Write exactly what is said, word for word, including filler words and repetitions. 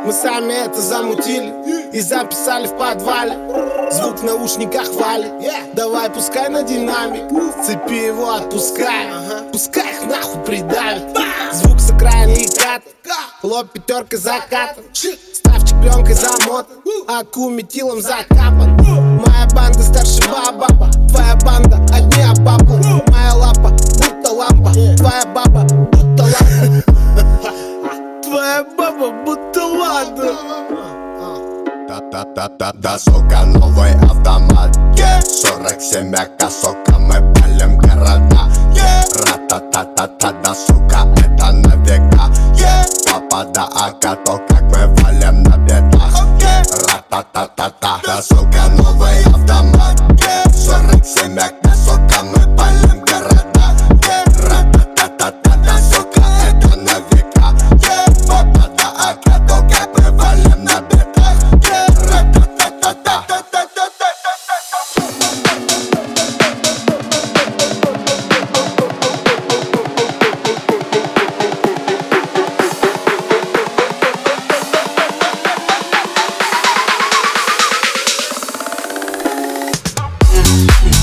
Мы сами это замутили и записали в подвале. Звук в наушниках валит, давай пускай на динамик. С цепи его отпускай, пускай их нахуй придавит. Звук с экрана и кат, лоб пятеркой закатан. Ставчик пленкой замотан, аку метилом закапан. Моя банда старше баба, твоя банда одни обапла. Моя лапа будто лампа, твоя баба будто лампа. Твоя баба будто ладно. Да-да-да-да-да, сука, новый автомат, yeah. сорок семь ака, сука, мы палим города, yeah. Ра-та-та-та-та, сука, это на века, yeah. Папа да ака, то как мы валим на бедах, okay. Ра-та-та-та-та, да, сука, новый автомат, yeah. сорок семь ака, сука, мы палим города, yeah. Ра-та-та-та-та, сука, это на века, yeah. Папа да ака, то как мы валим на бедах. Yeah.